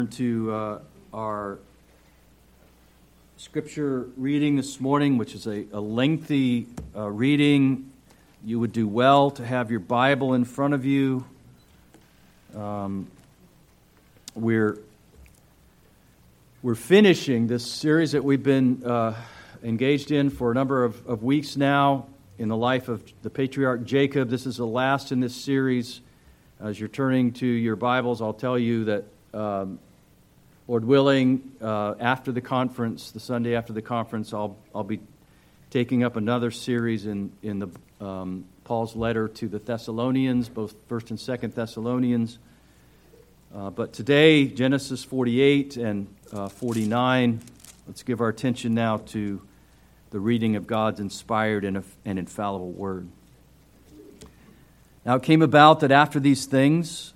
To our scripture reading this morning, which is a lengthy reading. You would do well to have your Bible in front of you. We're finishing this series that we've been engaged in for a number of weeks now in the life of the patriarch Jacob. This is the last in this series. As you're turning to your Bibles, I'll tell you that Lord willing, after the conference, the Sunday after the conference, I'll be taking up another series in the Paul's letter to the Thessalonians, both 1st and 2nd Thessalonians. But today, Genesis 48 and 49. Let's give our attention now to the reading of God's inspired and infallible Word. Now it came about after these things,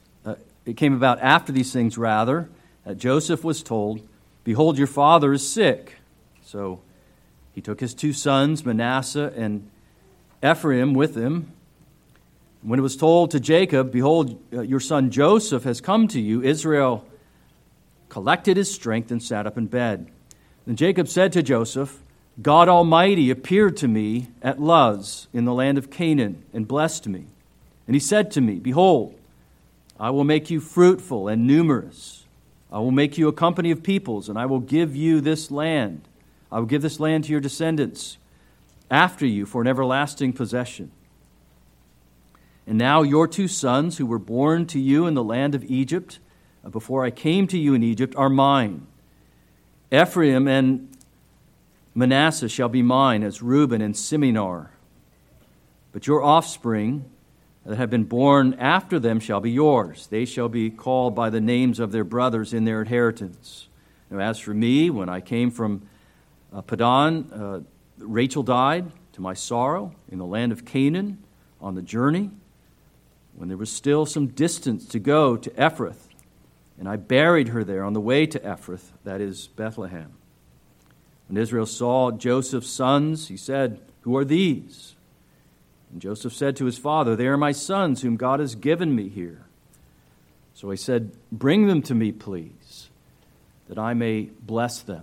that Joseph was told, "Behold, your father is sick." So he took his two sons, Manasseh and Ephraim, with him. When it was told to Jacob, "Behold, your son Joseph has come to you," Israel collected his strength and sat up in bed. Then Jacob said to Joseph, "God Almighty appeared to me at Luz in the land of Canaan and blessed me. And he said to me, 'Behold, I will make you fruitful and numerous. I will make you a company of peoples, and I will give you this land. I will give this land to your descendants after you for an everlasting possession. And now your two sons who were born to you in the land of Egypt, before I came to you in Egypt, are mine. Ephraim and Manasseh shall be mine, as Reuben and Simeon are. But your offspring that have been born after them shall be yours. They shall be called by the names of their brothers in their inheritance. Now, as for me, when I came from Paddan, Rachel died to my sorrow in the land of Canaan on the journey, when there was still some distance to go to Ephrath, and I buried her there on the way to Ephrath, that is Bethlehem. When Israel saw Joseph's sons, he said, 'Who are these?' And Joseph said to his father, 'They are my sons whom God has given me here.' So he said, 'Bring them to me, please, that I may bless them.'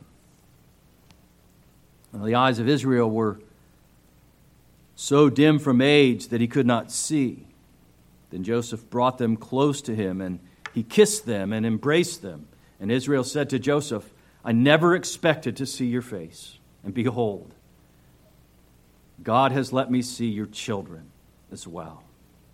Now, the eyes of Israel were so dim from age that he could not see. Then Joseph brought them close to him, and he kissed them and embraced them. And Israel said to Joseph, 'I never expected to see your face, and behold, God has let me see your children as well.'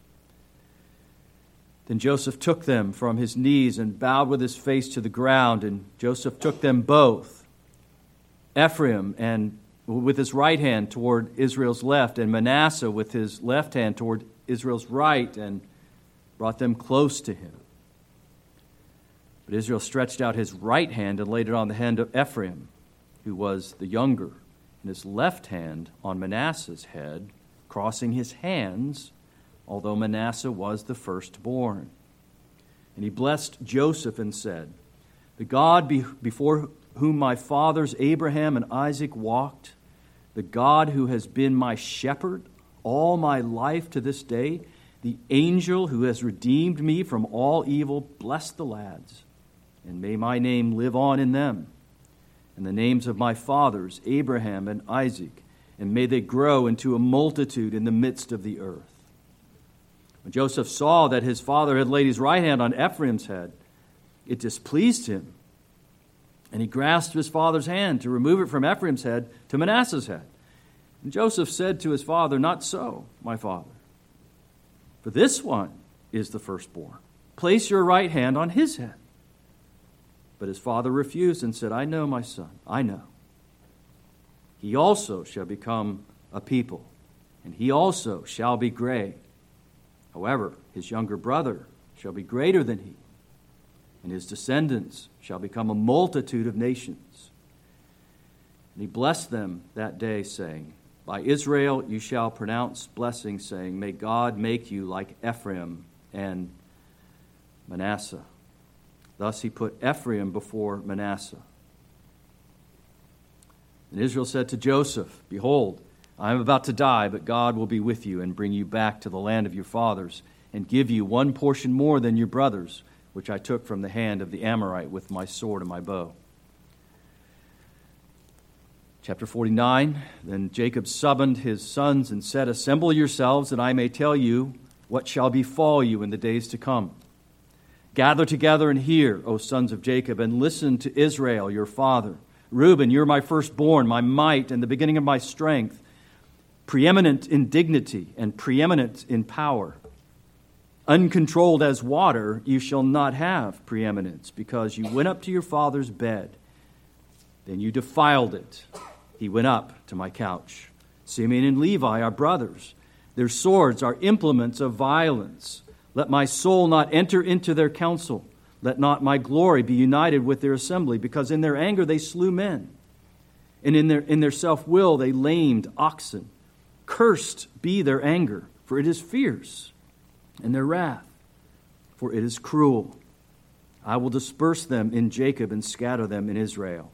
Then Joseph took them from his knees and bowed with his face to the ground, and Joseph took them both, Ephraim and with his right hand toward Israel's left, and Manasseh with his left hand toward Israel's right, and brought them close to him. But Israel stretched out his right hand and laid it on the hand of Ephraim, who was the younger, and his left hand on Manasseh's head, crossing his hands, although Manasseh was the firstborn. And he blessed Joseph and said, 'The God before whom my fathers Abraham and Isaac walked, the God who has been my shepherd all my life to this day, the angel who has redeemed me from all evil, bless the lads, and may my name live on in them, and the names of my fathers, Abraham and Isaac, and may they grow into a multitude in the midst of the earth.' When Joseph saw that his father had laid his right hand on Ephraim's head, it displeased him, and he grasped his father's hand to remove it from Ephraim's head to Manasseh's head. And Joseph said to his father, 'Not so, my father, for this one is the firstborn. Place your right hand on his head.' But his father refused and said, 'I know, my son, I know. He also shall become a people, and he also shall be great. However, his younger brother shall be greater than he, and his descendants shall become a multitude of nations.' And he blessed them that day, saying, 'By Israel you shall pronounce blessing, saying, May God make you like Ephraim and Manasseh.' Thus he put Ephraim before Manasseh. And Israel said to Joseph, 'Behold, I am about to die, but God will be with you and bring you back to the land of your fathers and give you one portion more than your brothers, which I took from the hand of the Amorite with my sword and my bow. Chapter 49, then Jacob summoned his sons and said, Assemble yourselves, that I may tell you what shall befall you in the days to come. Gather together and hear, O sons of Jacob, and listen to Israel, your father. Reuben, you're my firstborn, my might, and the beginning of my strength, preeminent in dignity and preeminent in power. Uncontrolled as water, you shall not have preeminence, because you went up to your father's bed. Then you defiled it. He went up to my couch. Simeon and Levi are brothers. Their swords are implements of violence. Let my soul not enter into their counsel. Let not my glory be united with their assembly, because in their anger they slew men, and in their self-will they lamed oxen. Cursed be their anger, for it is fierce, and their wrath, for it is cruel. I will disperse them in Jacob and scatter them in Israel.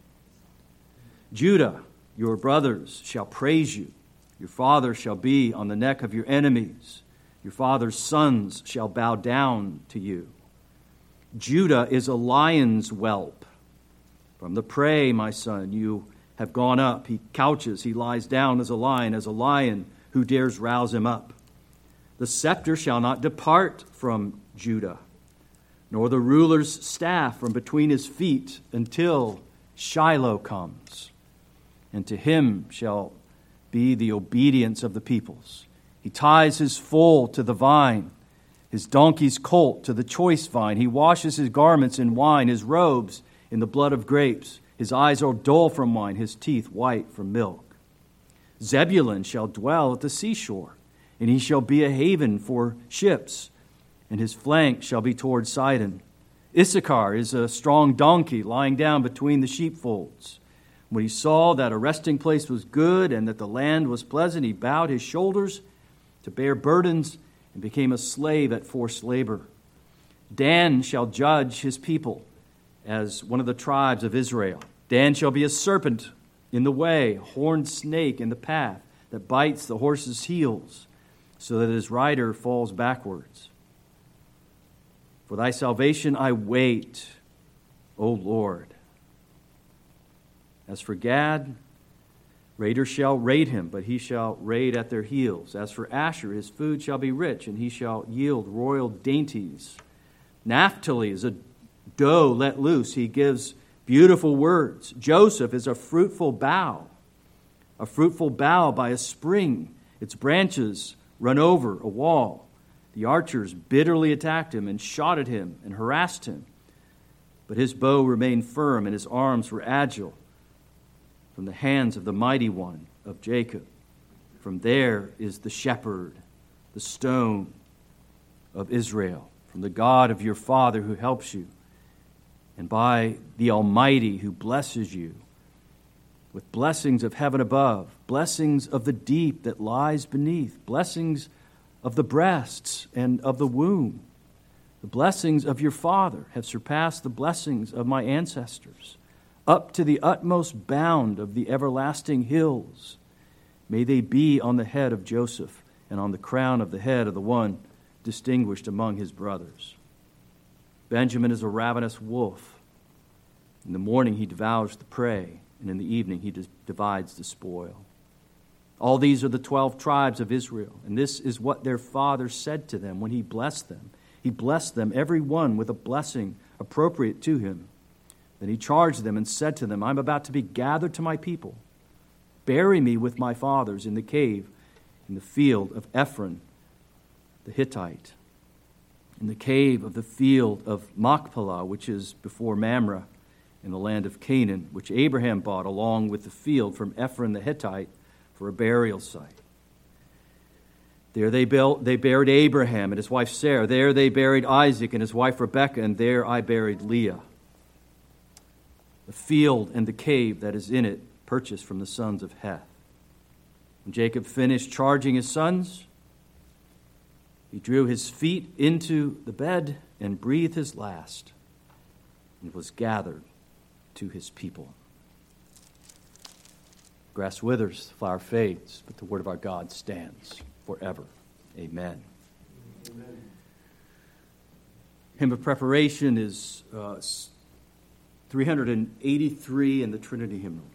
Judah, your brothers shall praise you. Your father shall be on the neck of your enemies. Your father's sons shall bow down to you. Judah is a lion's whelp. From the prey, my son, you have gone up. He couches, he lies down as a lion who dares rouse him up. The scepter shall not depart from Judah, nor the ruler's staff from between his feet, until Shiloh comes. And to him shall be the obedience of the peoples. He ties his foal to the vine, his donkey's colt to the choice vine. He washes his garments in wine, his robes in the blood of grapes. His eyes are dull from wine, his teeth white from milk. Zebulun shall dwell at the seashore, and he shall be a haven for ships, and his flank shall be toward Sidon. Issachar is a strong donkey lying down between the sheepfolds. When he saw that a resting place was good and that the land was pleasant, he bowed his shoulders to bear burdens and became a slave at forced labor. Dan shall judge his people as one of the tribes of Israel. Dan shall be a serpent in the way, a horned snake in the path that bites the horse's heels, so that his rider falls backwards. For thy salvation I wait, O Lord. As for Gad, raiders shall raid him, but he shall raid at their heels. As for Asher, his food shall be rich, and he shall yield royal dainties. Naphtali is a doe let loose. He gives beautiful words. Joseph is a fruitful bough by a spring. Its branches run over a wall. The archers bitterly attacked him and shot at him and harassed him. But his bow remained firm, and his arms were agile. From the hands of the mighty one of Jacob. From there is the shepherd, the stone of Israel, from the God of your father who helps you, and by the Almighty who blesses you with blessings of heaven above, blessings of the deep that lies beneath, blessings of the breasts and of the womb. The blessings of your father have surpassed the blessings of my ancestors. Up to the utmost bound of the everlasting hills. May they be on the head of Joseph and on the crown of the head of the one distinguished among his brothers. Benjamin is a ravenous wolf. In the morning he devours the prey, and in the evening he divides the spoil. All these are the 12 tribes of Israel, and this is what their father said to them when he blessed them. He blessed them, every one, with a blessing appropriate to him. Then he charged them and said to them, I'm about to be gathered to my people. Bury me with my fathers in the cave, in the field of Ephron the Hittite, in the cave of the field of Machpelah, which is before Mamre, in the land of Canaan, which Abraham bought along with the field from Ephron the Hittite for a burial site. There they buried Abraham and his wife Sarah. There they buried Isaac and his wife Rebekah, and there I buried Leah. The field and the cave that is in it, purchased from the sons of Heth. When Jacob finished charging his sons, he drew his feet into the bed and breathed his last, and was gathered to his people. Grass withers, flower fades, but the word of our God stands forever. Amen. Amen. Hymn of preparation is 383 in the Trinity Hymnal.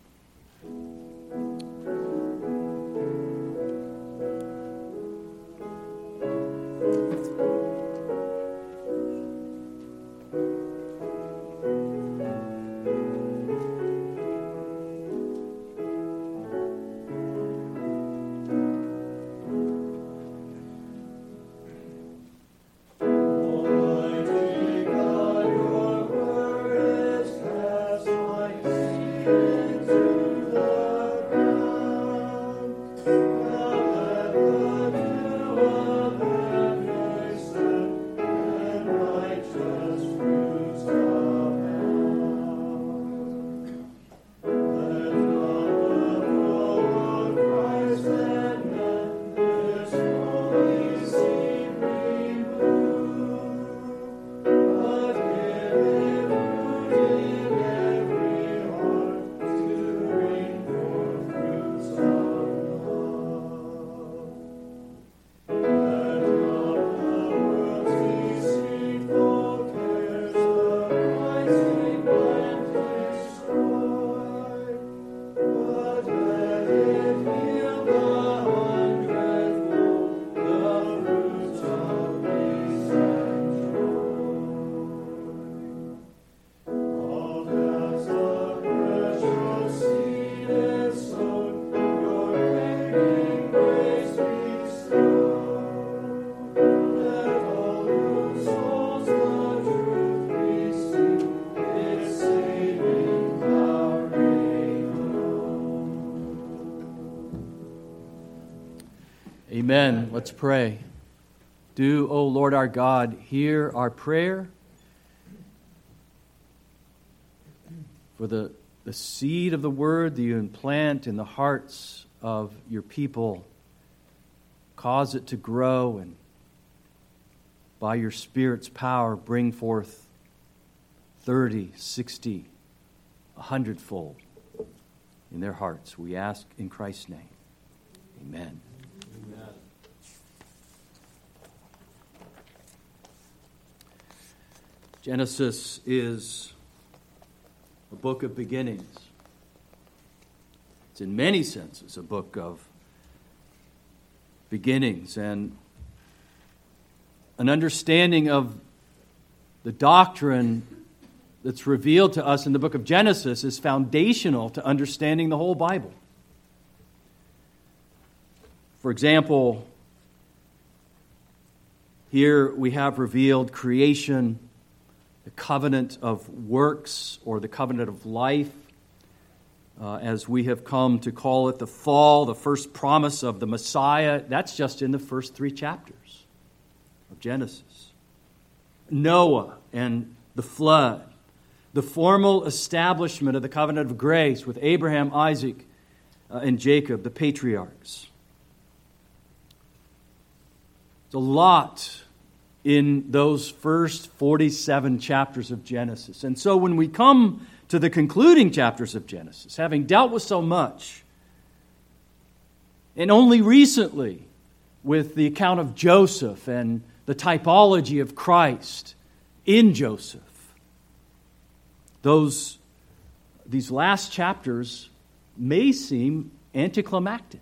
Amen. Let's pray. Do, O Lord our God, hear our prayer for the seed of the word that you implant in the hearts of your people. Cause it to grow and by your Spirit's power bring forth 30, 60, 100-fold in their hearts. We ask in Christ's name. Amen. Genesis is a book of beginnings. It's in many senses a book of beginnings, and an understanding of the doctrine that's revealed to us in the book of Genesis is foundational to understanding the whole Bible. For example, here we have revealed creation, the covenant of works, or the covenant of life, as we have come to call it, the fall, the first promise of the Messiah. That's just in the first 3 chapters of Genesis. Noah and the flood, the formal establishment of the covenant of grace with Abraham, Isaac, and Jacob, the patriarchs. It's a lot in those first 47 chapters of Genesis. And so when we come to the concluding chapters of Genesis, having dealt with so much, and only recently with the account of Joseph and the typology of Christ in Joseph, these last chapters may seem anticlimactic.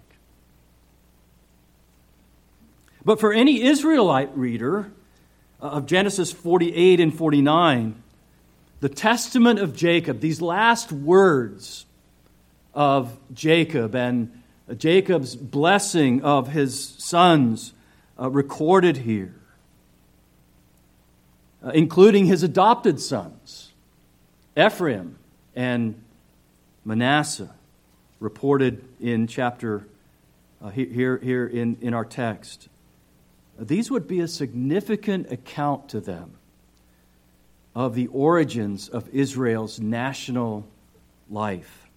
But for any Israelite reader of Genesis 48 and 49, the testament of Jacob, these last words of Jacob and Jacob's blessing of his sons recorded here, including his adopted sons, Ephraim and Manasseh, reported in chapter here in our text. These would be a significant account to them of the origins of Israel's national life.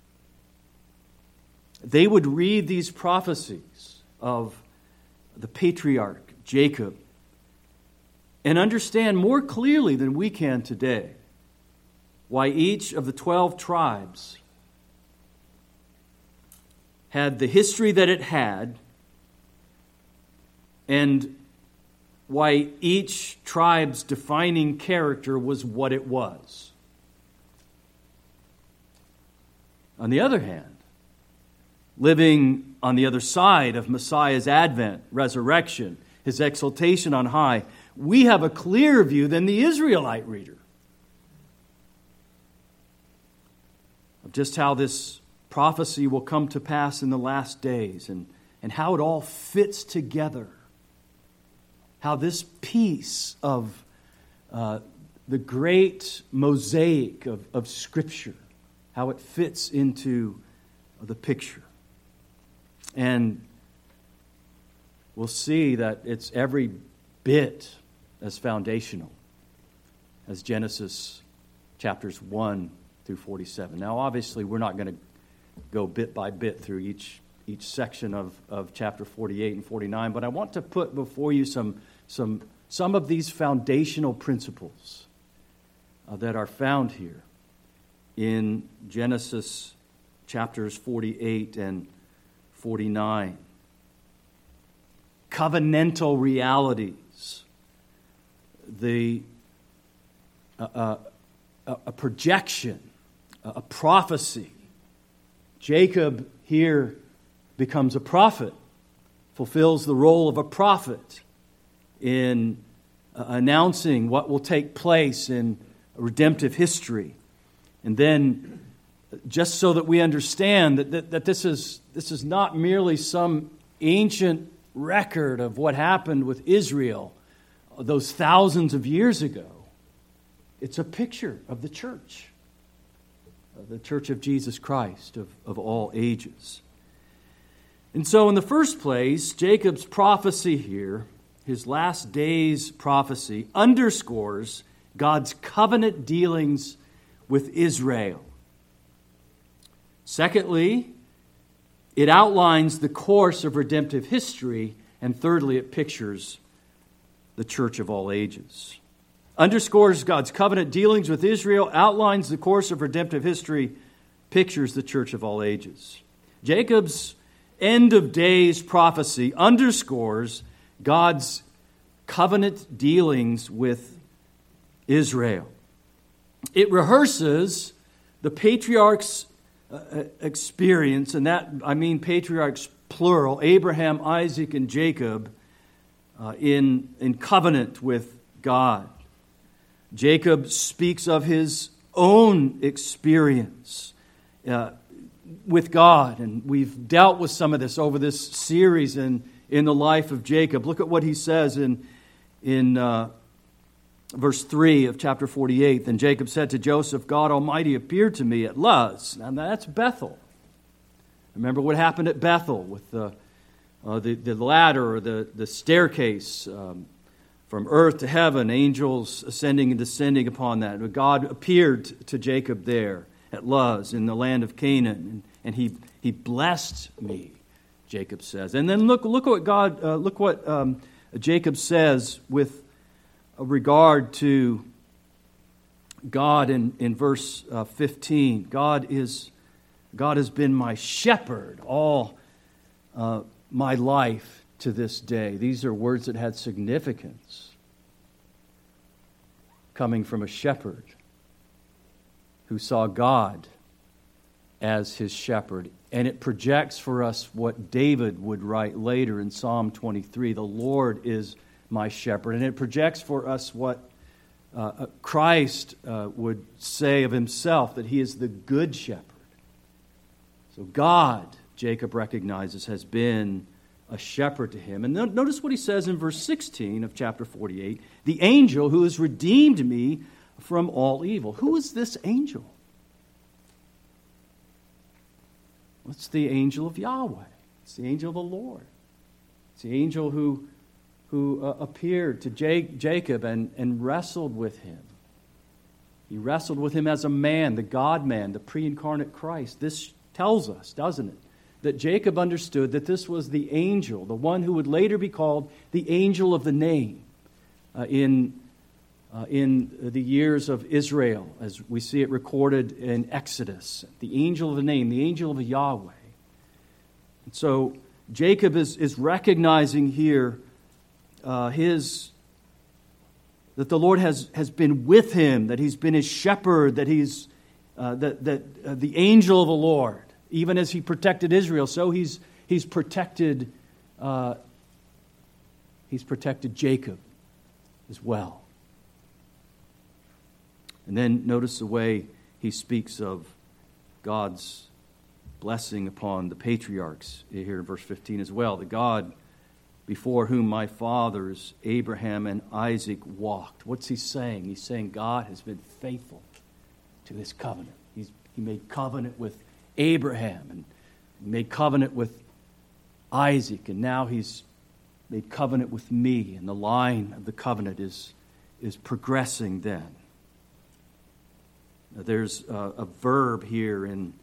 They would read these prophecies of the patriarch Jacob and understand more clearly than we can today why each of the 12 tribes had the history that it had, and why each tribe's defining character was what it was. On the other hand, living on the other side of Messiah's advent, resurrection, his exaltation on high, we have a clearer view than the Israelite reader of just how this prophecy will come to pass in the last days and how it all fits together. How this piece of the great mosaic of Scripture, how it fits into the picture. And we'll see that it's every bit as foundational as Genesis chapters 1 through 47. Now, obviously, we're not going to go bit by bit through each section of chapter 48 and 49, but I want to put before you some of these foundational principles that are found here in Genesis chapters 48 and 49. Covenantal realities, a projection, a prophecy. Jacob here becomes a prophet, fulfills the role of a prophet in announcing what will take place in redemptive history. And then, just so that we understand that this is not merely some ancient record of what happened with Israel those thousands of years ago, it's a picture of the church of Jesus Christ of all ages. And so in the first place, Jacob's prophecy here, his last days prophecy, underscores God's covenant dealings with Israel. Secondly, it outlines the course of redemptive history. And thirdly, it pictures the church of all ages. Underscores God's covenant dealings with Israel, outlines the course of redemptive history, pictures the church of all ages. Jacob's end of days prophecy underscores God's covenant dealings with Israel. It rehearses the patriarchs' experience, and that I mean patriarchs plural, Abraham, Isaac, and Jacob, in covenant with God. Jacob speaks of his own experience with God, and we've dealt with some of this over this series in the life of Jacob. Look at what he says in verse 3 of chapter 48. Then Jacob said to Joseph, God Almighty appeared to me at Luz. Now that's Bethel. Remember what happened at Bethel with the ladder or the staircase from earth to heaven, angels ascending and descending upon that. God appeared to Jacob there at Luz in the land of Canaan, and he blessed me, Jacob says. And then look what Jacob says with regard to God in verse 15. God has been my shepherd all my life to this day. These are words that had significance coming from a shepherd who saw God as his shepherd. And it projects for us what David would write later in Psalm 23. The Lord is my shepherd. And it projects for us what Christ would say of himself, that he is the good shepherd. So God, Jacob recognizes, has been a shepherd to him. And notice what he says in verse 16 of chapter 48. The angel who has redeemed me from all evil. Who is this angel? It's the angel of Yahweh. It's the angel of the Lord. It's the angel who appeared to Jacob and wrestled with him. He wrestled with him as a man, the God-man, the pre-incarnate Christ. This tells us, doesn't it, that Jacob understood that this was the angel, the one who would later be called the angel of the name in the years of Israel, as we see it recorded in Exodus. The angel of the name, the angel of Yahweh. And so Jacob is recognizing here his that the Lord has been with him, that he's been his shepherd, that he's the angel of the Lord. Even as he protected Israel, so he's protected Jacob as well. And then notice the way he speaks of God's blessing upon the patriarchs here in verse 15 as well. The God before whom my fathers Abraham and Isaac walked. What's he saying? He's saying God has been faithful to his covenant. He made covenant with Abraham and made covenant with Isaac, and now he's made covenant with me, and the line of the covenant is progressing then. There's a verb here in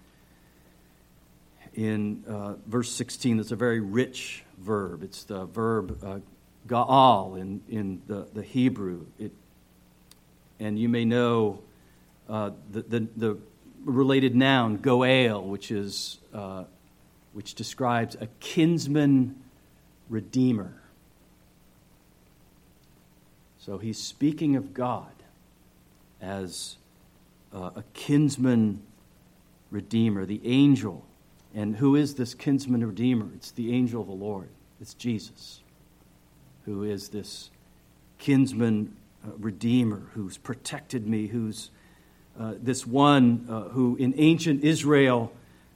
verse 16 that's a very rich verb. It's the verb ga'al in the Hebrew. And you may know the related noun goel, which describes a kinsman redeemer. So he's speaking of God as a kinsman redeemer, the angel. And who is this kinsman redeemer? It's the angel of the Lord. It's Jesus, who is this kinsman redeemer, who's protected me, who's this one who in ancient Israel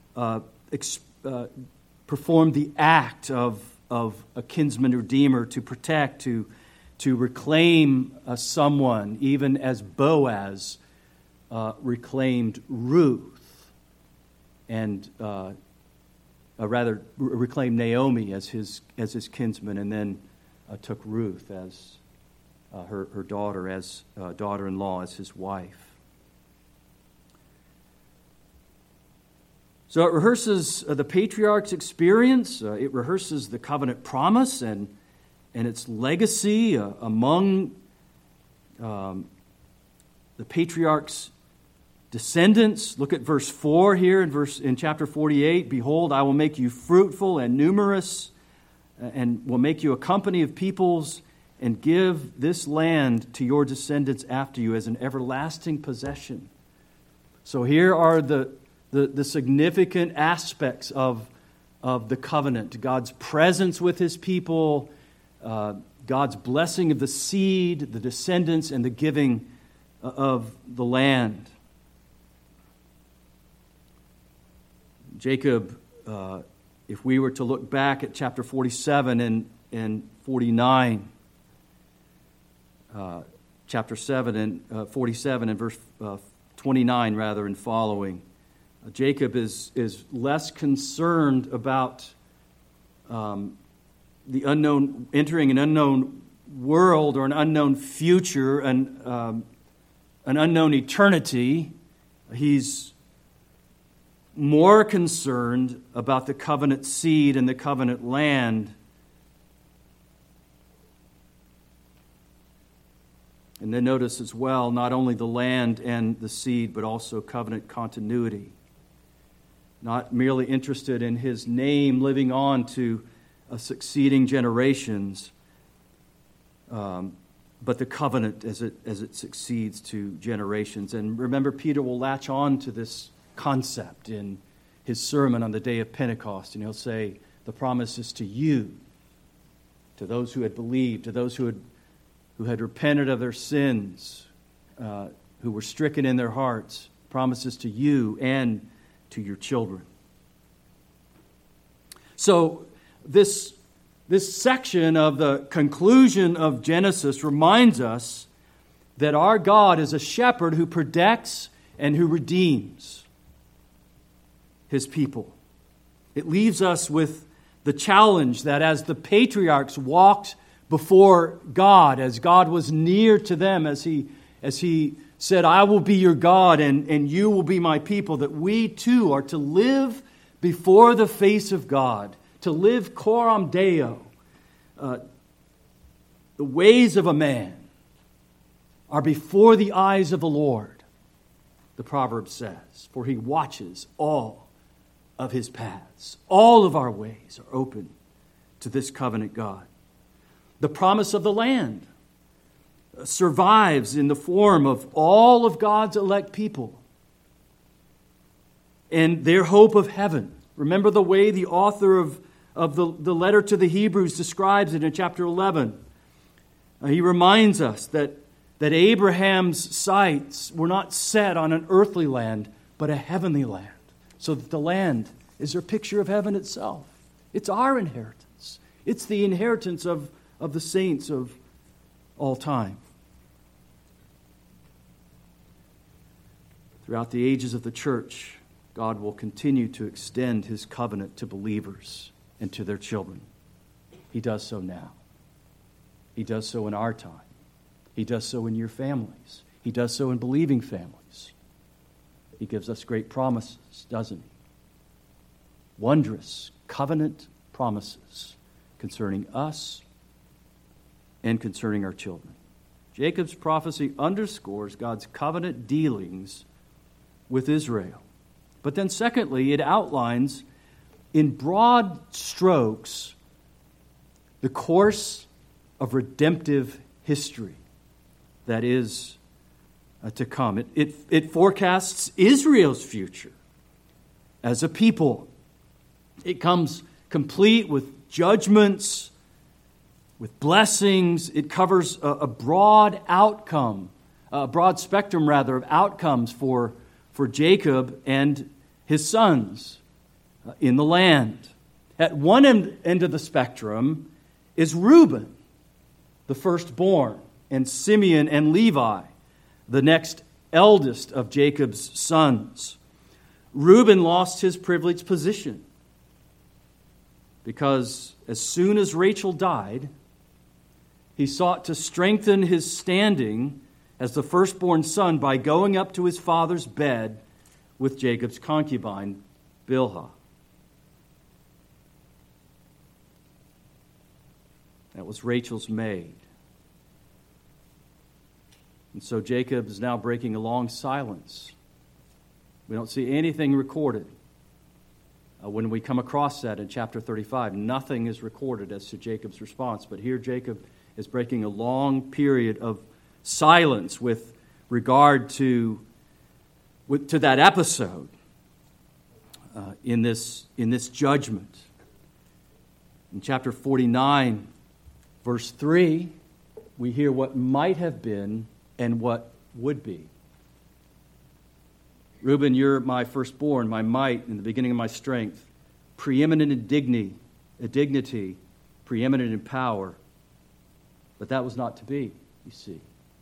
performed the act of a kinsman redeemer to protect, to reclaim someone, even as Boaz reclaimed Ruth, and rather reclaimed Naomi as his kinsman, and then took Ruth as her daughter, as daughter-in-law, as his wife. So it rehearses the patriarch's experience. It rehearses the covenant promise and its legacy among the patriarch's descendants. Look at verse 4 here in chapter 48. Behold, I will make you fruitful and numerous, and will make you a company of peoples, and give this land to your descendants after you as an everlasting possession. So here are the significant aspects of the covenant. God's presence with his people, God's blessing of the seed, the descendants, and the giving of the land. Jacob, if we were to look back at chapter 47 and 49, chapter 7 and 47 and verse 29 rather and following, Jacob is less concerned about the unknown, entering an unknown world or an unknown future, an unknown eternity. He's more concerned about the covenant seed and the covenant land. And then notice as well, not only the land and the seed, but also covenant continuity. Not merely interested in his name living on to succeeding generations, but the covenant as it succeeds to generations. And remember, Peter will latch on to this concept in his sermon on the day of Pentecost, and he'll say, the promise is to you, to those who had believed, to those who had repented of their sins, who were stricken in their hearts. Promises to you and to your children. So this section of the conclusion of Genesis reminds us that our God is a shepherd who protects and who redeems his people. It leaves us with the challenge that as the patriarchs walked before God, as God was near to them, as he said, I will be your God and you will be my people, that we too are to live before the face of God, to live coram Deo. The ways of a man are before the eyes of the Lord, the proverb says, for he watches all of his paths. All of our ways are open to this covenant God. The promise of the land. survives in the form of all of God's elect people and their hope of heaven. Remember the way the author of the letter to the Hebrews describes it in chapter 11. He reminds us that Abraham's sights were not set on an earthly land, but a heavenly land, so that the land is a picture of heaven itself. It's our inheritance. It's the inheritance of the saints of all time. Throughout the ages of the church, God will continue to extend His covenant to believers and to their children. He does so now. He does so in our time. He does so in your families. He does so in believing families. He gives us great promises, doesn't He? Wondrous covenant promises concerning us and concerning our children. Jacob's prophecy underscores God's covenant dealings with Israel. But then secondly, it outlines in broad strokes the course of redemptive history that is to come. It forecasts Israel's future as a people. It comes complete with judgments, with blessings. It covers a broad outcome, a broad spectrum, rather, of outcomes for Jacob and his sons in the land. At one end of the spectrum is Reuben, the firstborn, and Simeon and Levi, the next eldest of Jacob's sons. Reuben lost his privileged position because as soon as Rachel died, he sought to strengthen his standing as the firstborn son by going up to his father's bed with Jacob's concubine, Bilhah. That was Rachel's maid. And so Jacob is now breaking a long silence. We don't see anything recorded. When we come across that in chapter 35, nothing is recorded as to Jacob's response. But here Jacob is breaking a long period of silence with regard to that episode in this judgment. In chapter 49, verse 3, we hear what might have been and what would be. Reuben, you're my firstborn, my might, in the beginning of my strength, preeminent in dignity, preeminent in power. But that was not to be, you see.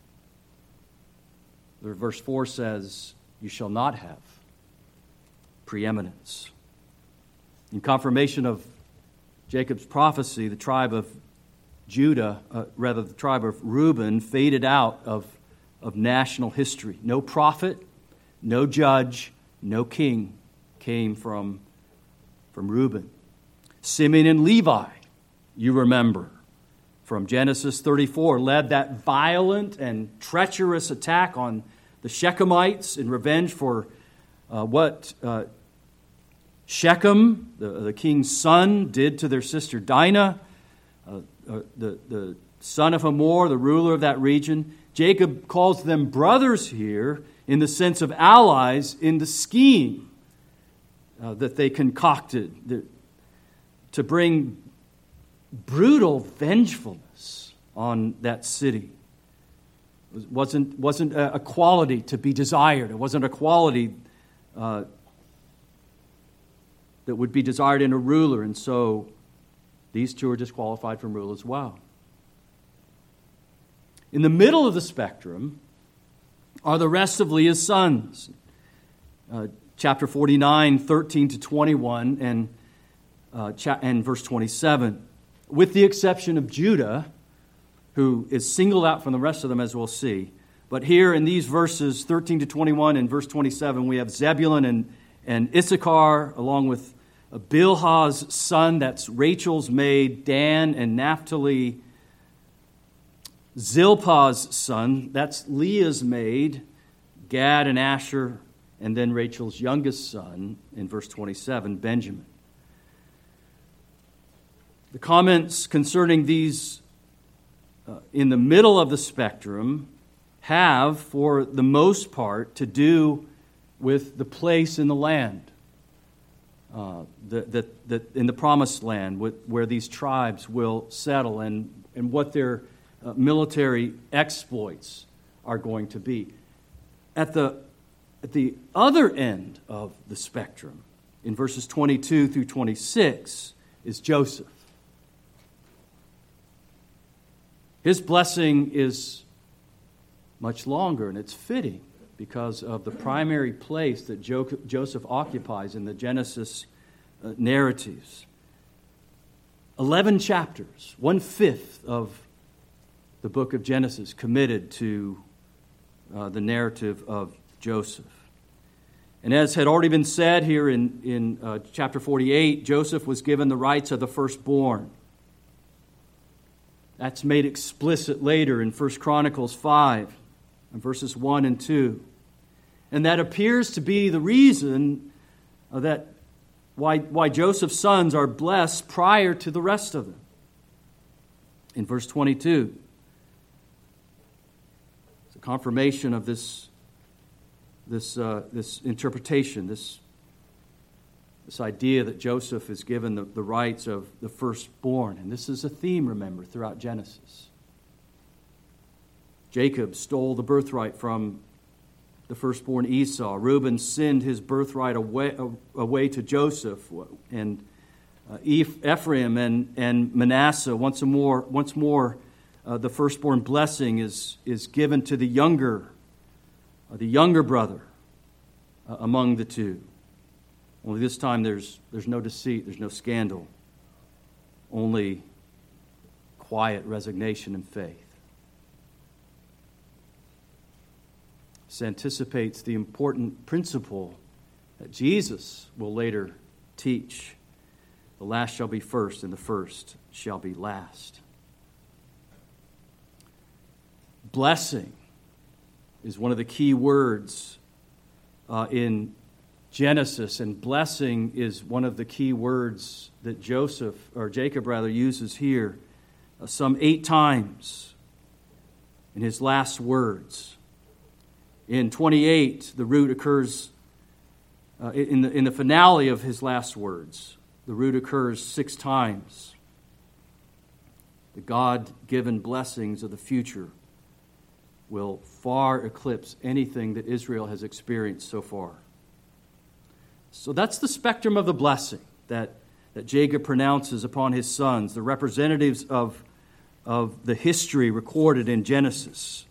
Verse 4 says, you shall not have preeminence. In confirmation of Jacob's prophecy, the tribe of Judah, the tribe of Reuben, faded out of national history. No prophet, no judge, no king came from Reuben. Simeon and Levi, you remember, from Genesis 34, led that violent and treacherous attack on the Shechemites in revenge for what Shechem, the king's son, did to their sister Dinah, the son of Hamor, the ruler of that region. Jacob calls them brothers here in the sense of allies in the scheme that they concocted to bring brutal vengefulness on that city. It wasn't a quality to be desired. It wasn't a quality that would be desired in a ruler, and so these two are disqualified from rule as well. In the middle of the spectrum are the rest of Leah's sons. Chapter 49, 13 to 21, and verse 27. With the exception of Judah, who is singled out from the rest of them, as we'll see. But here in these verses, 13 to 21 and verse 27, we have Zebulun and Issachar, along with Bilhah's son, that's Rachel's maid, Dan and Naphtali. Zilpah's son, that's Leah's maid, Gad and Asher, and then Rachel's youngest son, in verse 27, Benjamin. The comments concerning these in the middle of the spectrum have, for the most part, to do with the place in the land, in the promised land, where these tribes will settle, and what their military exploits are going to be. At the other end of the spectrum, in verses 22 through 26, is Joseph. His blessing is much longer, and it's fitting because of the primary place that Joseph occupies in the Genesis narratives. 11 chapters, 1/5 of the book of Genesis committed to the narrative of Joseph. And as had already been said here in chapter 48, Joseph was given the rights of the firstborn. That's made explicit later in 1 Chronicles 5, verses 1 and 2. And that appears to be the reason that why Joseph's sons are blessed prior to the rest of them. In verse 22, it's a confirmation of this interpretation, this idea that Joseph is given the rights of the firstborn. And this is a theme, remember, throughout Genesis. Jacob stole the birthright from the firstborn Esau. Reuben sinned his birthright away to Joseph. And Ephraim and Manasseh, once more, the firstborn blessing is given to the younger brother among the two. Only this time there's no deceit, there's no scandal, only quiet resignation and faith. This anticipates the important principle that Jesus will later teach. The last shall be first, and the first shall be last. Blessing is one of the key words in Genesis, and blessing is one of the key words that Jacob uses here some 8 times in his last words. In 28, the root occurs in the finale of his last words. The root occurs 6 times. The God-given blessings of the future will far eclipse anything that Israel has experienced so far. So that's the spectrum of the blessing that Jacob pronounces upon his sons, the representatives of the history recorded in Genesis.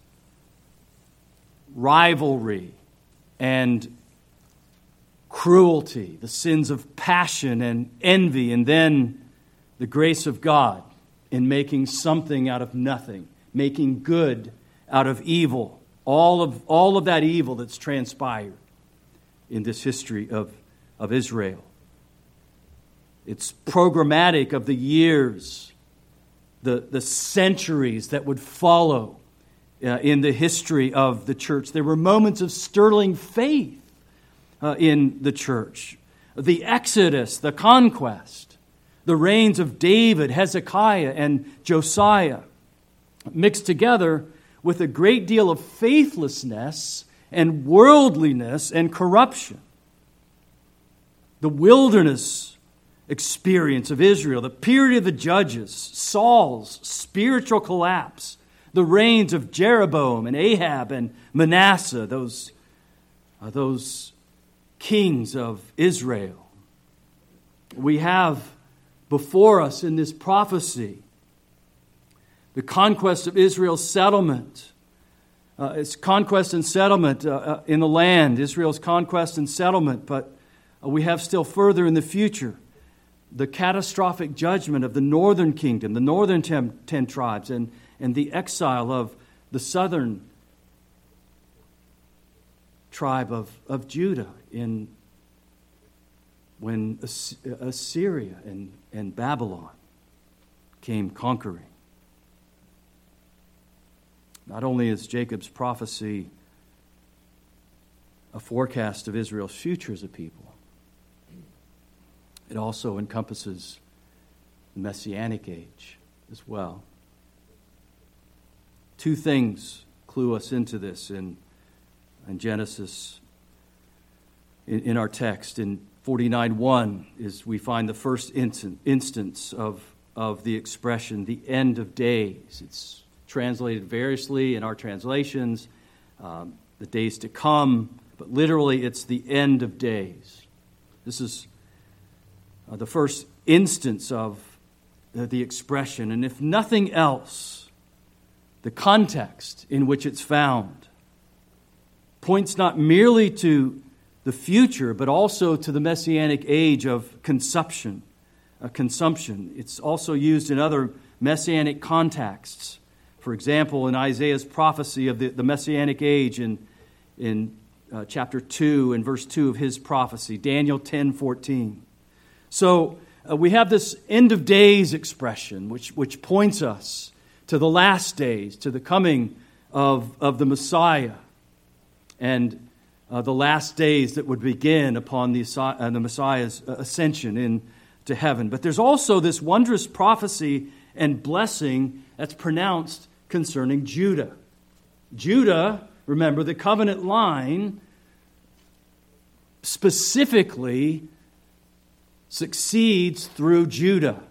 Rivalry and cruelty, the sins of passion and envy, and then the grace of God in making something out of nothing, making good out of evil. All of that evil that's transpired in this history of Israel. It's programmatic of the years, the centuries that would follow in the history of the church. There were moments of sterling faith in the church. The Exodus, the conquest, the reigns of David, Hezekiah, and Josiah, mixed together with a great deal of faithlessness and worldliness and corruption. The wilderness experience of Israel, the period of the judges, Saul's spiritual collapse, the reigns of Jeroboam and Ahab and Manasseh, those kings of Israel. We have before us in this prophecy the conquest of Israel's settlement. Its conquest and settlement in the land, Israel's conquest and settlement, but we have still further in the future the catastrophic judgment of the northern kingdom, the northern 10 tribes, and the exile of the southern tribe of Judah when Assyria and Babylon came conquering. Not only is Jacob's prophecy a forecast of Israel's future as a people, it also encompasses the Messianic age as well. Two things clue us into this in Genesis. In our text, in 49:1, is we find the first instance of the expression, the end of days. It's translated variously in our translations, the days to come, but literally it's the end of days. This is the first instance of the expression, and if nothing else, the context in which it's found points not merely to the future, but also to the messianic age of consumption. It's also used in other messianic contexts. For example, in Isaiah's prophecy of the messianic age in chapter 2 and verse 2 of his prophecy, Daniel 10:14. So we have this end of days expression, which points us to the last days, to the coming of the Messiah, and the last days that would begin upon the Messiah's ascension into heaven. But there's also this wondrous prophecy and blessing that's pronounced concerning Judah. Judah, remember, the covenant line specifically succeeds through Judah.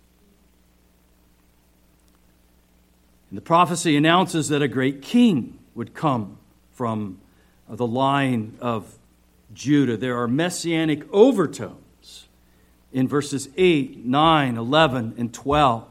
And the prophecy announces that a great king would come from the line of Judah. There are messianic overtones in verses 8, 9, 11, and 12.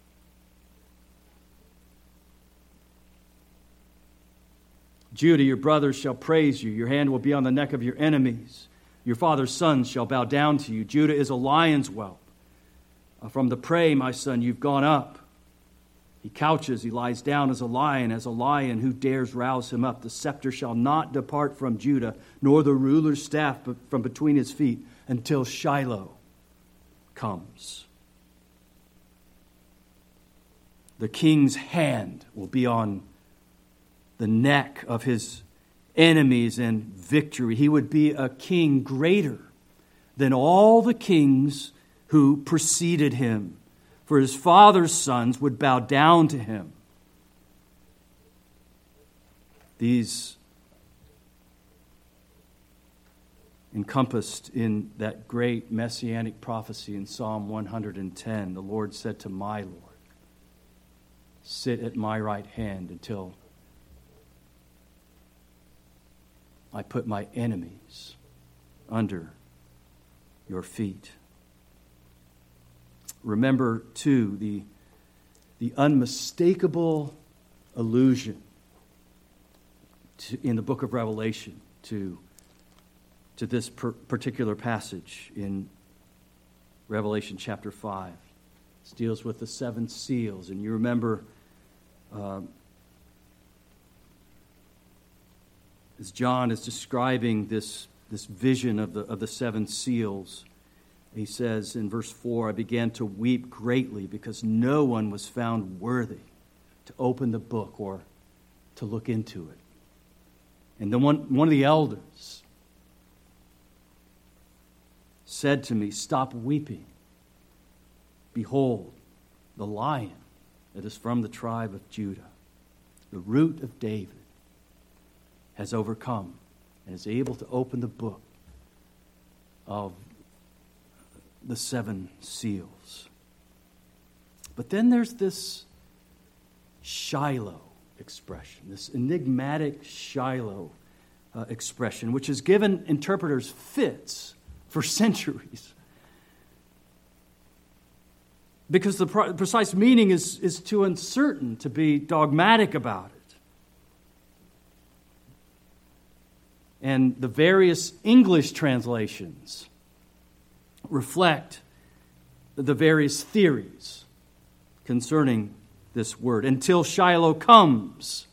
Judah, your brothers shall praise you. Your hand will be on the neck of your enemies. Your father's sons shall bow down to you. Judah is a lion's whelp. From the prey, my son, you've gone up. He couches, he lies down as a lion who dares rouse him up. The scepter shall not depart from Judah, nor the ruler's staff from between his feet, until Shiloh comes. The king's hand will be on the neck of his enemies in victory. He would be a king greater than all the kings who preceded him, for his father's sons would bow down to him. These encompassed in that great messianic prophecy in Psalm 110. The Lord said to my Lord, sit at my right hand until I put my enemies under your feet. Remember, too, the unmistakable allusion in the book of Revelation to this particular passage in Revelation chapter 5. This deals with the seven seals. And you remember, as John is describing this vision of the seven seals, he says in verse 4, I began to weep greatly because no one was found worthy to open the book or to look into it. And then one of the elders said to me, stop weeping. Behold, the Lion that is from the tribe of Judah, the root of David, has overcome and is able to open the book of the seven seals. But then there's this Shiloh expression, this enigmatic Shiloh expression, which has given interpreters fits for centuries. Because the precise meaning is too uncertain to be dogmatic about it. And the various English translations reflect the various theories concerning this word. Until Shiloh comes.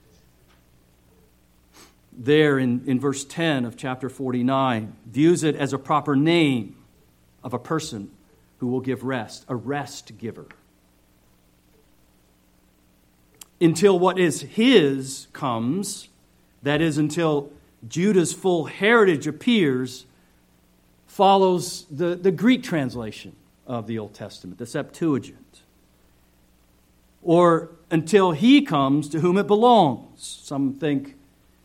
There in verse 10 of chapter 49, views it as a proper name of a person who will give rest, a rest giver. Until what is his comes, that is, until Judah's full heritage appears, follows the Greek translation of the Old Testament, the Septuagint. Or until he comes to whom it belongs. Some think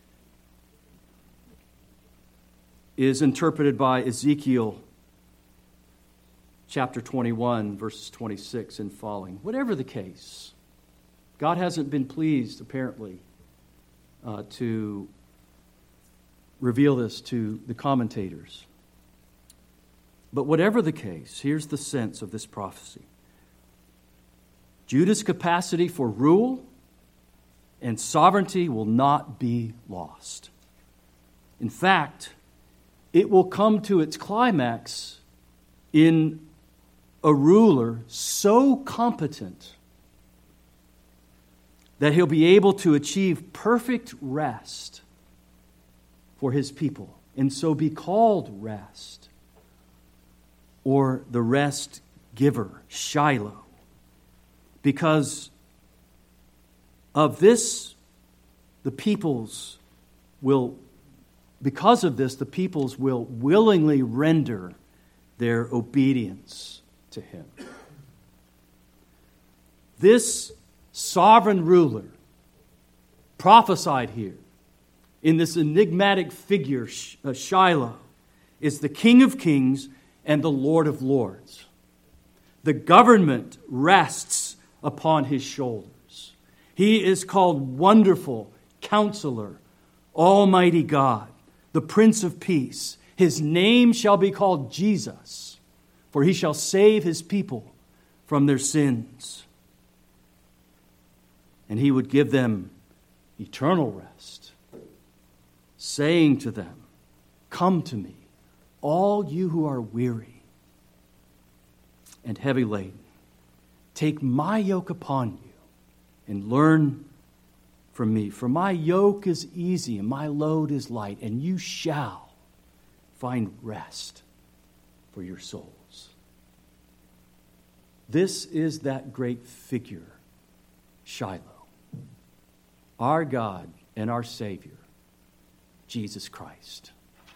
is interpreted by Ezekiel chapter 21, verses 26 and following. Whatever the case, God hasn't been pleased, apparently, to reveal this to the commentators. But whatever the case, here's the sense of this prophecy. Judah's capacity for rule and sovereignty will not be lost. In fact, it will come to its climax in a ruler so competent that he'll be able to achieve perfect rest for his people, and so be called rest, or the rest giver, Shiloh. Because of this, the peoples will willingly render their obedience to him. This sovereign ruler prophesied here in this enigmatic figure, Shiloh, is the King of Kings and the Lord of Lords. The government rests upon his shoulders. He is called Wonderful Counselor, Almighty God, the Prince of Peace. His name shall be called Jesus, for he shall save his people from their sins. And he would give them eternal rest, saying to them, "Come to me, all you who are weary and heavy laden. Take my yoke upon you and learn from me. For my yoke is easy and my load is light, and you shall find rest for your souls." This is that great figure, Shiloh, our God and our Savior, Jesus Christ,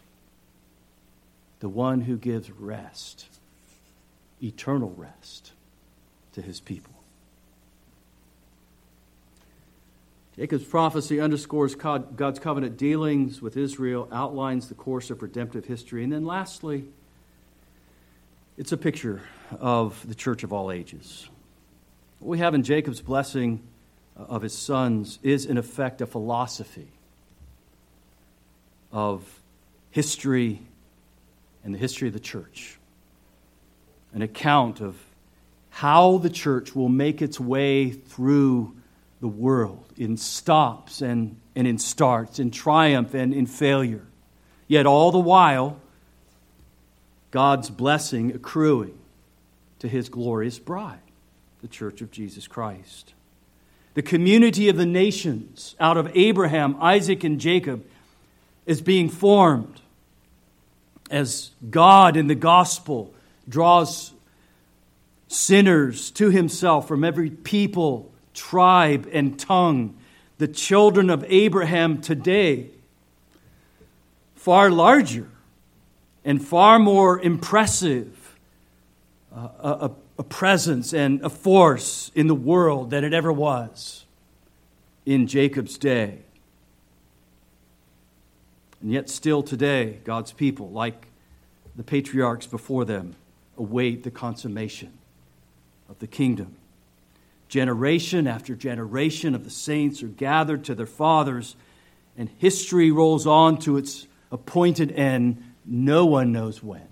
the one who gives rest, eternal rest, to his people. Jacob's prophecy underscores God's covenant dealings with Israel, outlines the course of redemptive history, and then lastly, it's a picture of the church of all ages. What we have in Jacob's blessing of his sons is, in effect, a philosophy of history and the history of the church. An account of how the church will make its way through the world in stops and in starts, in triumph and in failure. Yet all the while, God's blessing accruing to his glorious bride, the church of Jesus Christ. The community of the nations out of Abraham, Isaac, and Jacob is being formed as God in the gospel draws sinners to himself from every people, tribe, and tongue. The children of Abraham today, far larger and far more impressive a presence and a force in the world than it ever was in Jacob's day. And yet still today, God's people, like the patriarchs before them, await the consummation of the kingdom. Generation after generation of the saints are gathered to their fathers, and history rolls on to its appointed end. No one knows when.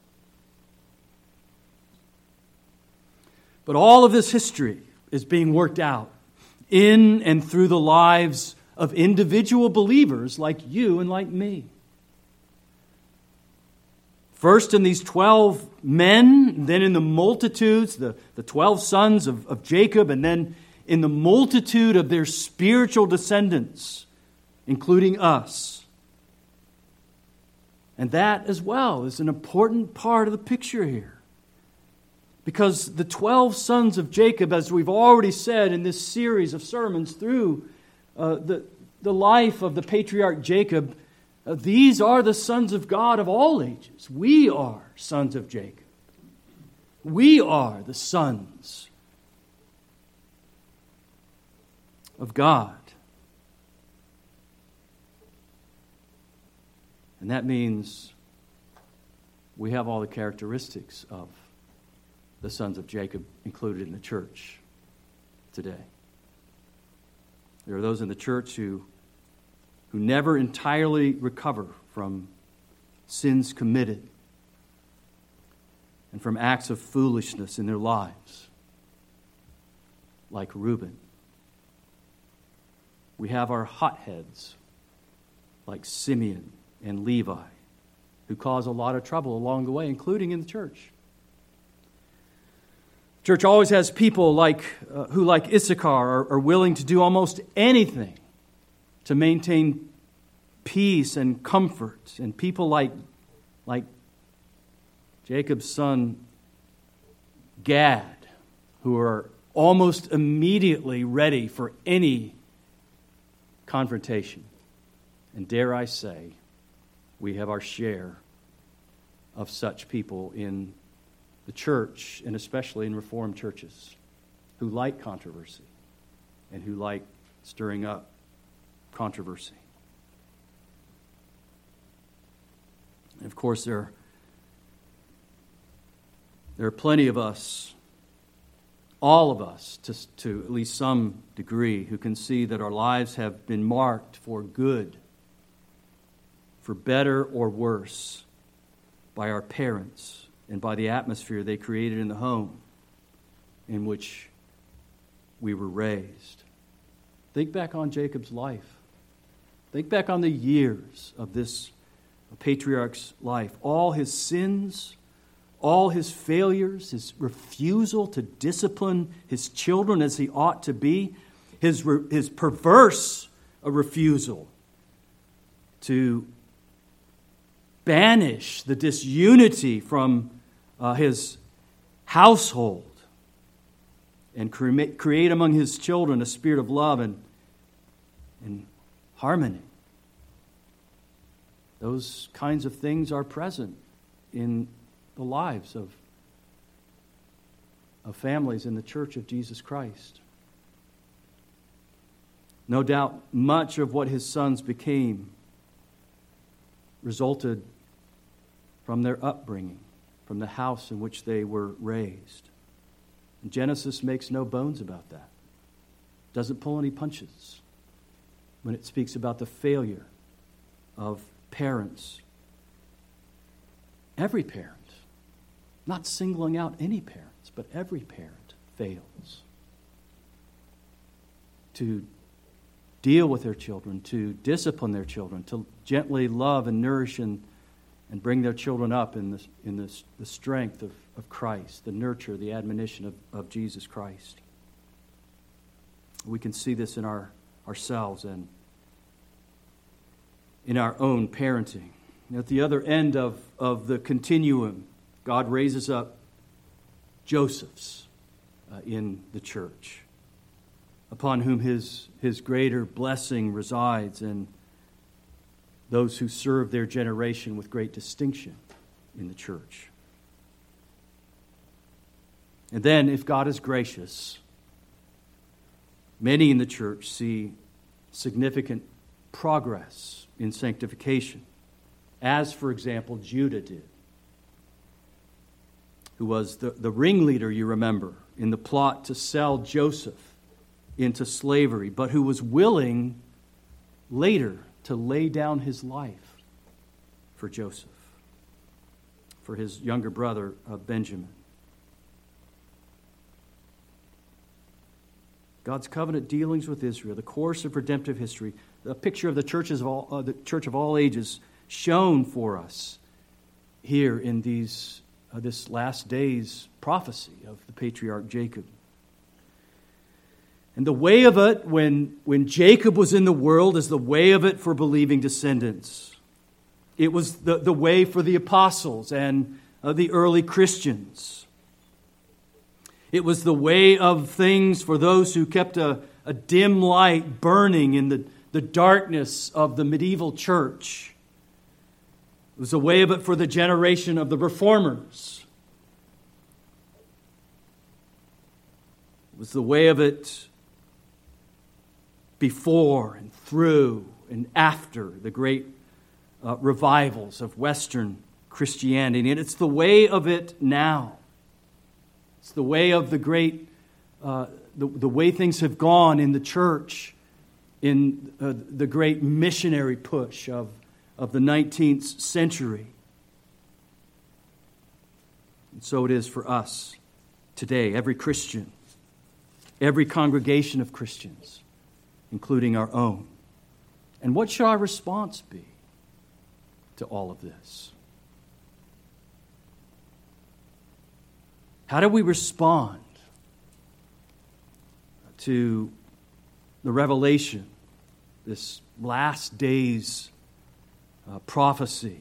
But all of this history is being worked out in and through the lives of individual believers like you and like me. First in these 12 men, then in the multitudes, the 12 sons of Jacob, and then in the multitude of their spiritual descendants, including us. And that as well is an important part of the picture here. Because the 12 sons of Jacob, as we've already said in this series of sermons through the life of the patriarch Jacob, these are the sons of God of all ages. We are sons of Jacob. We are the sons of God. And that means we have all the characteristics of the sons of Jacob included in the church today. There are those in the church who never entirely recover from sins committed and from acts of foolishness in their lives, like Reuben. We have our hotheads, like Simeon and Levi, who cause a lot of trouble along the way, including in the church. Church always has people who, like Issachar, are willing to do almost anything to maintain peace and comfort, and people like Jacob's son Gad, who are almost immediately ready for any confrontation. And dare I say, we have our share of such people in the church, and especially in Reformed churches, who like controversy and who like stirring up controversy. And of course, there are plenty of us, all of us, to at least some degree, who can see that our lives have been marked for good, for better or worse, by our parents and by the atmosphere they created in the home in which we were raised. Think back on Jacob's life. Think back on the years of this patriarch's life. All his sins, all his failures, his refusal to discipline his children as he ought to be, his perverse refusal to banish the disunity from his household and create among his children a spirit of love and harmony. Those kinds of things are present in the lives of families in the Church of Jesus Christ. No doubt much of what his sons became resulted from their upbringing, from the house in which they were raised. And Genesis makes no bones about that. Doesn't pull any punches when it speaks about the failure of parents. Every parent, not singling out any parents, but every parent fails to deal with their children, to discipline their children, to gently love and nourish and bring their children up in the strength of Christ, the nurture, the admonition of Jesus Christ. We can see this in ourselves and in our own parenting. At the other end of the continuum, God raises up Josephs in the church, upon whom his greater blessing resides, and those who serve their generation with great distinction in the church. And then, if God is gracious, many in the church see significant progress in sanctification, as, for example, Judah did, who was the ringleader, you remember, in the plot to sell Joseph into slavery, but who was willing later to lay down his life for Joseph, for his younger brother Benjamin. God's covenant dealings with Israel, the course of redemptive history, a picture of the church of all ages, shown for us here in this last days prophecy of the patriarch Jacob. And the way of it when Jacob was in the world is the way of it for believing descendants. It was the way for the apostles and the early Christians. It was the way of things for those who kept a dim light burning in the darkness of the medieval church. It was the way of it for the generation of the reformers. It was the way of it before and through and after the great revivals of Western Christianity. And it's the way of it now. It's the way of the great, the way things have gone in the church in the great missionary push of the 19th century. And so it is for us today, every Christian, every congregation of Christians, including our own. And what should our response be to all of this? How do we respond to the revelation, this last days prophecy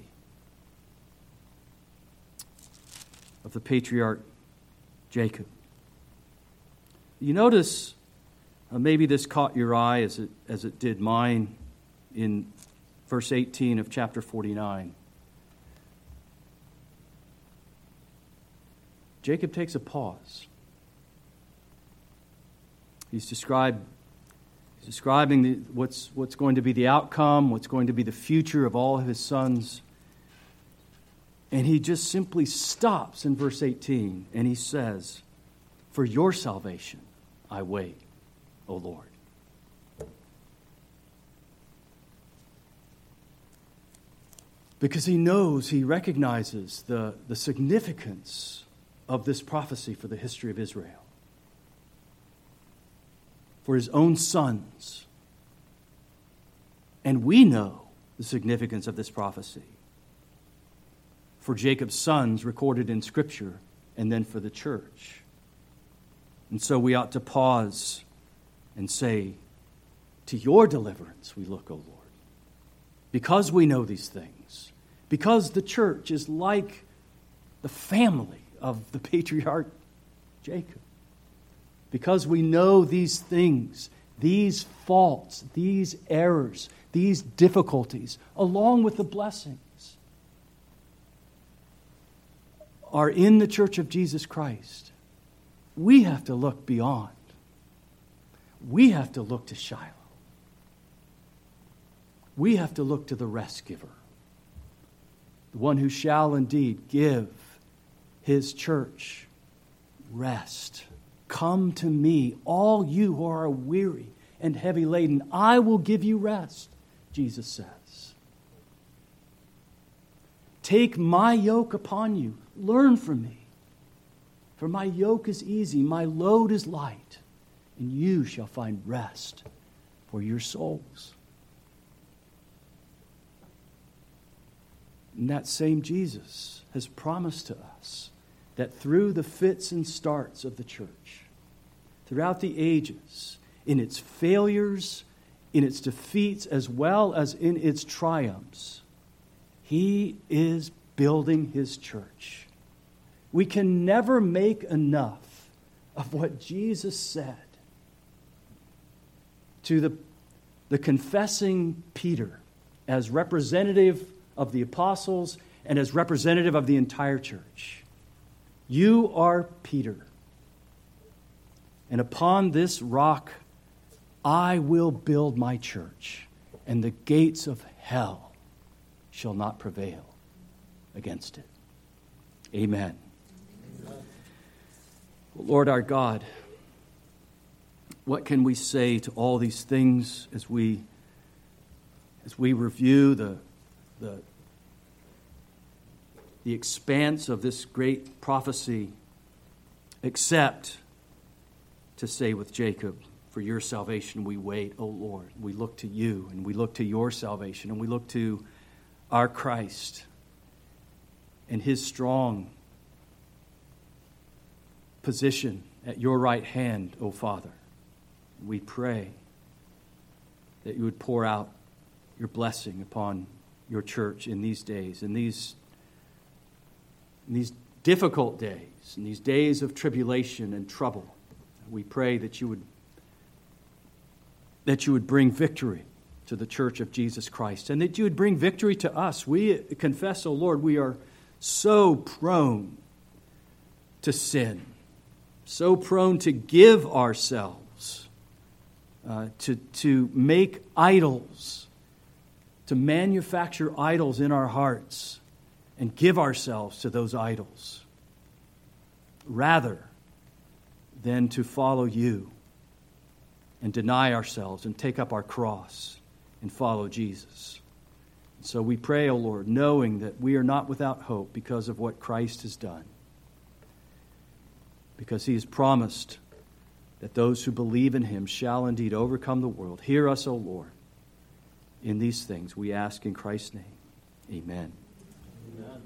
of the patriarch Jacob? You notice, maybe this caught your eye as it did mine in verse 18 of chapter 49. Jacob takes a pause. He's describing what's going to be the outcome, what's going to be the future of all of his sons. And he just simply stops in verse 18 and he says, "For your salvation I wait, O Lord." Because he knows, he recognizes the significance of this prophecy for the history of Israel, for his own sons. And we know the significance of this prophecy for Jacob's sons recorded in Scripture, and then for the church. And so we ought to pause and say, "To your deliverance we look, O Lord." Because we know these things, because the church is like the family of the patriarch Jacob, because we know these things, these faults, these errors, these difficulties, along with the blessings, are in the church of Jesus Christ, we have to look beyond. We have to look to Shiloh. We have to look to the rest giver, the one who shall indeed give his church rest. "Come to me, all you who are weary and heavy laden. I will give you rest," Jesus says. "Take my yoke upon you. Learn from me. For my yoke is easy, my load is light, and you shall find rest for your souls." And that same Jesus has promised to us that through the fits and starts of the church, throughout the ages, in its failures, in its defeats, as well as in its triumphs, he is building his church. We can never make enough of what Jesus said to the confessing Peter as representative of the apostles and as representative of the entire church. "You are Peter, and upon this rock I will build my church, and the gates of hell shall not prevail against it." Amen. Amen. Lord our God, what can we say to all these things as we review the expanse of this great prophecy, except to say with Jacob, "For your salvation we wait, O Lord." We look to you, and we look to your salvation, and we look to our Christ and his strong position at your right hand, O Father. We pray that you would pour out your blessing upon your church in these days, in these difficult days, in these days of tribulation and trouble. We pray that you would bring victory to the church of Jesus Christ, and that you would bring victory to us. We confess, O Lord, we are so prone to sin, so prone to give ourselves to make idols, to manufacture idols in our hearts and give ourselves to those idols, rather than to follow you and deny ourselves and take up our cross and follow Jesus. So we pray, O Lord, knowing that we are not without hope because of what Christ has done, because He has promised that those who believe in Him shall indeed overcome the world. Hear us, O Lord, in these things we ask in Christ's name. Amen. Amen.